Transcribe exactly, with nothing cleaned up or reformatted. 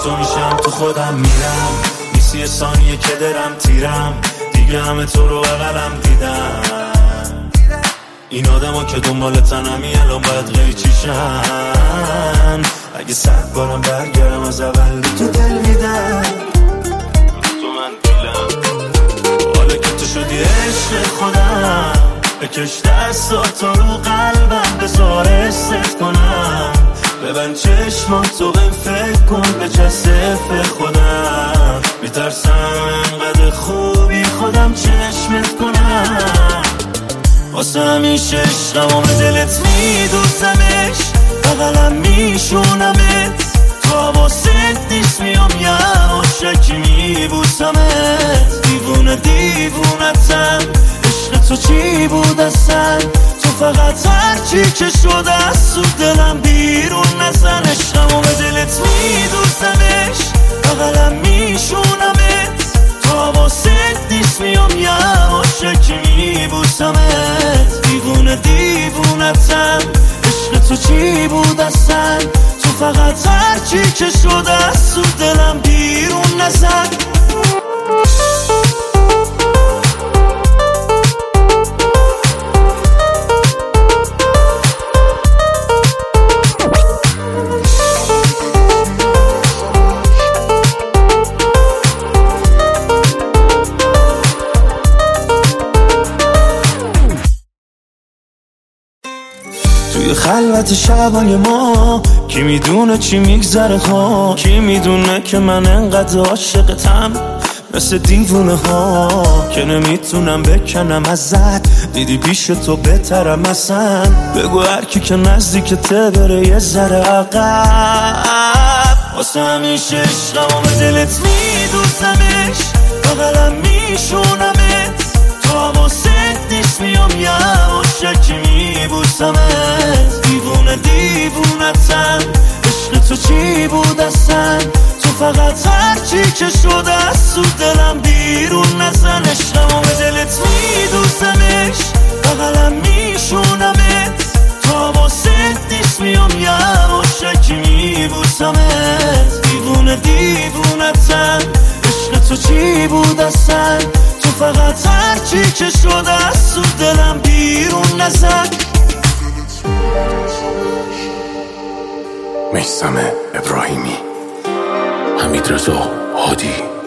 تو میشم تو خودم میرم، نیستی ثانیه که درم تیرم، دیگه همه تو رو بغلم دیدم. این آدم ها که دنبال تنمی الان باید قیچیشن. اگه صد بارم برگردم از اول تو دل میدم، تو من دیلم. حالا که تو شدی عشق خودم، بکش دستات رو قلبم بذار حست کنم. ببند چشماتو بهم فکر کن به جسف خودم. میترسم انقدر خوبی خودم چشمت کنم. واسه همیشه عشقم و به دلت میدوزمش، بغلم میشونمت. تو حواست نیست میام یه عاشقی میبوسمت. دیوونه دیوونتم، عشق تو چی بود اصلا؟ تو فقط هرچی که شده از تو دلم بیرون نزن. عشقم و به دلت میدوزمش، بغلم میشونمت. تو حواست نیست میام یه عاشقی میبوسمت. دیوونه دیوونتم، عشق تو چی بود اصلا؟ تو فقط هرچی که شده از تو دلم بیرون نزن. توی خلوت شبای ما کی میدونه چی میگذره ها؟ کی میدونه که من انقدر عاشقتم مثل دیوونه ها که نمیتونم بکنم ازت. دیدی پیش تو بهترم اصلا. بگو هر کی که نزدیکته بره یه ذره عقب. واسه همیشه عشقم و به دلت میدوزمش، بغلم میشونمت. تو حواست نیست میام یه عاشقی میبوسمت. دیوونه دیوونتم، عشق تو چی بود اصلا؟ تو فقط هرچی که شده از تو دلم بیرون نزن. عشقم و به دلت میدوزمش، بغلم میشونمت. تو حواست نیست میام یه عاشقی میبوسمت. دیوونه دیوونتم، عشق تو چی بود اصلا؟ تو فقط هرچی که شده از تو دلم بیرون نزن. میثم ابراهیمی، حمیدرضا هادی.